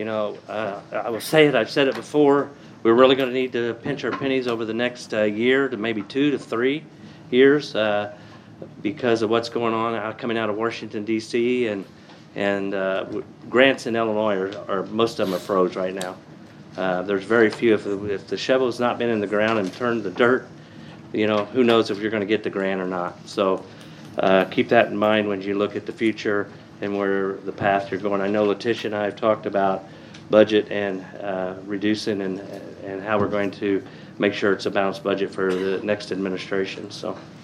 I will say it, I've said it before, we're really going to need to pinch our pennies over the next year to maybe 2 to 3 years because of what's going on coming out of Washington, D.C. and grants in Illinois are most of them are froze right now. There's very few. If the shovel's not been in the ground and turned the dirt, who knows if you're going to get the grant or not. So keep that in mind when you look at the future and where the path you're going. I know Letitia and I have talked about budget and reducing and how we're going to make sure it's a balanced budget for the next administration. So.